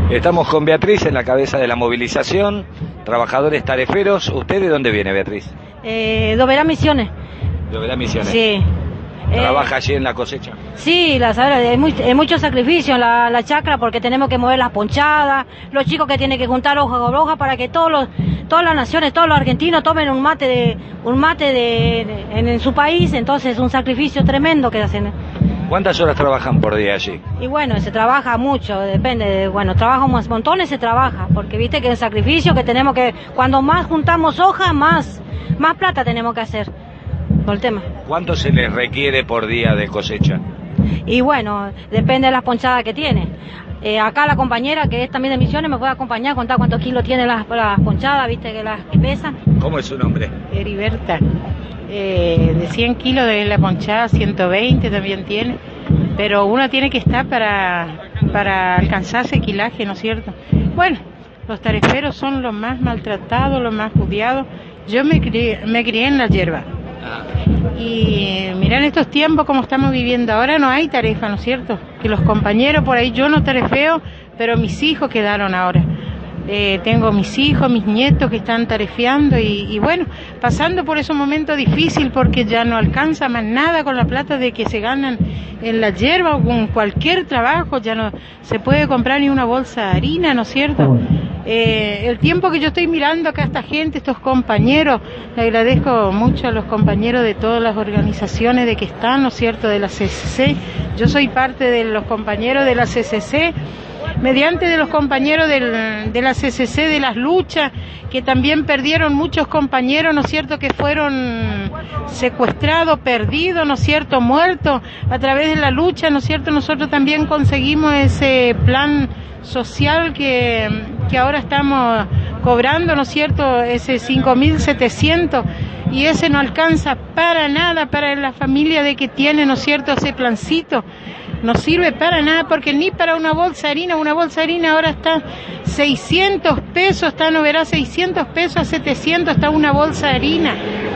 Estamos con Beatriz en la cabeza de la movilización, trabajadores tareferos. ¿Usted de dónde viene, Beatriz? Doberá Misiones. Doberá Misiones. Sí. ¿Trabaja allí en la cosecha? Sí, es mucho sacrificio en la chacra porque tenemos que mover las ponchadas, los chicos que tienen que juntar hoja por hoja para que todas las naciones, todos los argentinos tomen un mate en su país. Entonces es un sacrificio tremendo que hacen. ¿Cuántas horas trabajan por día allí? Y bueno, se trabaja mucho, depende, trabajamos montones, se trabaja, porque viste que el sacrificio que tenemos que, cuando más juntamos hoja, más plata tenemos que hacer por el tema. ¿Cuánto se les requiere por día de cosecha? Y bueno, depende de las ponchadas que tiene. Acá la compañera, que es también de Misiones, me puede acompañar a contar cuántos kilos tiene las ponchadas, viste que las que pesan. ¿Cómo es su nombre? Heriberta. De 100 kilos de la ponchada, 120 también tiene, pero uno tiene que estar para alcanzar ese kilaje, ¿no es cierto? Bueno, los tareferos son los más maltratados, los más odiados. Yo me crié en la hierba. Y mirá, en estos tiempos como estamos viviendo ahora no hay tarefa, ¿no es cierto? Que los compañeros por ahí, yo no tarefeo, pero mis hijos quedaron ahora. Tengo mis hijos, mis nietos que están tarefeando y bueno, pasando por esos momentos difíciles porque ya no alcanza más nada con la plata de que se ganan en la hierba o con cualquier trabajo, ya no se puede comprar ni una bolsa de harina, ¿no es cierto? El tiempo que yo estoy mirando acá a esta gente, estos compañeros, le agradezco mucho a los compañeros de todas las organizaciones de que están, ¿no es cierto?, de la CCC. Yo soy parte de los compañeros de la CCC, mediante de los compañeros de la CCC, de las luchas, que también perdieron muchos compañeros, ¿no es cierto?, que fueron secuestrados, perdidos, ¿no es cierto?, muertos a través de la lucha, ¿no es cierto?, nosotros también conseguimos ese plan social que ahora estamos cobrando, ¿no es cierto?, ese 5.700, y ese no alcanza para nada para la familia de que tiene, ¿no es cierto?, ese plancito. No sirve para nada porque ni para una bolsa de harina ahora está 600 pesos, no verá 600 pesos a 700 está una bolsa de harina.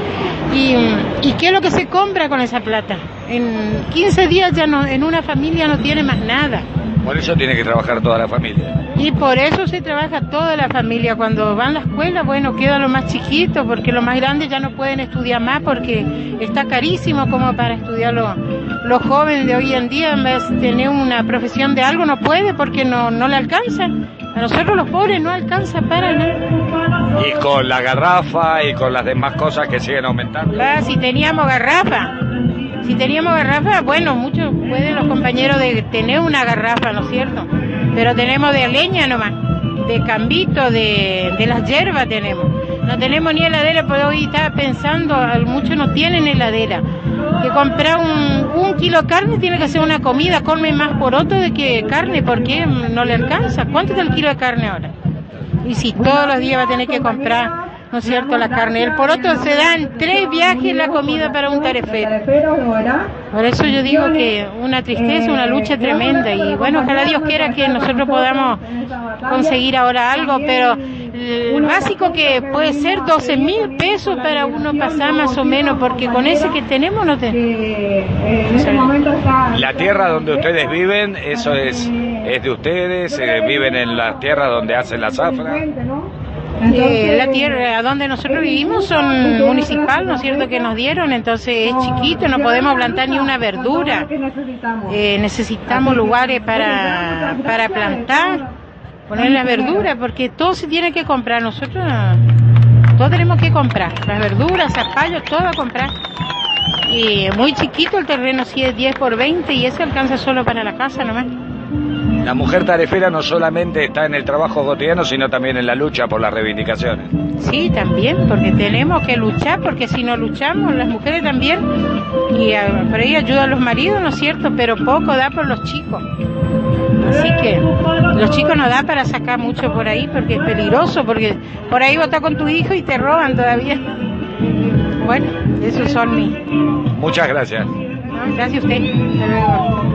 ¿Y qué es lo que se compra con esa plata? En 15 días ya no, en una familia no tiene más nada. Por eso tiene que trabajar toda la familia. Y por eso se trabaja toda la familia. Cuando van a la escuela, bueno, queda lo más chiquito, porque los más grandes ya no pueden estudiar más porque está carísimo como para estudiar los jóvenes de hoy en día. En vez de tener una profesión de algo, no puede porque no le alcanza. A nosotros los pobres no alcanza para nada. Y con la garrafa y con las demás cosas que siguen aumentando. Si teníamos garrafa, bueno, muchos pueden los compañeros de tener una garrafa, ¿no es cierto? Pero tenemos de leña nomás, de cambito, de las hierbas tenemos. No tenemos ni heladera, pero hoy estaba pensando, muchos no tienen heladera. Que comprar un kilo de carne tiene que hacer una comida, come más poroto de que carne, porque no le alcanza. ¿Cuánto está el kilo de carne ahora? Y si todos los días va a tener que comprar, ¿no es cierto?, la carne. El poroto se da en 3 viajes la comida para un tarefero. Por eso yo digo que una tristeza, una lucha tremenda. Y bueno, ojalá Dios quiera que nosotros podamos conseguir ahora algo, pero el básico que puede ser 12.000 pesos para uno pasar más o menos, porque con ese que tenemos no tenemos. La tierra donde ustedes viven, eso es de ustedes, viven en la tierra donde hacen la zafra. La tierra donde nosotros vivimos son municipal, ¿no es cierto?, que nos dieron, entonces es chiquito, no podemos plantar ni una verdura. Necesitamos lugares para plantar, poner las verduras, porque todo se tiene que comprar. Nosotros todo tenemos que comprar, las verduras, zapallos, todo a comprar. Y muy chiquito el terreno, si es 10 por 20, y eso alcanza solo para la casa nomás. La mujer tarefera no solamente está en el trabajo cotidiano, sino también en la lucha por las reivindicaciones. Sí, también, porque tenemos que luchar, porque si no luchamos, las mujeres también, y por ahí ayuda a los maridos, ¿no es cierto?, pero poco da por los chicos. Así que los chicos no da para sacar mucho por ahí, porque es peligroso, porque por ahí vos estás con tu hijo y te roban todavía. Bueno, esos son mis... Muchas gracias. No, gracias a usted. Hasta luego.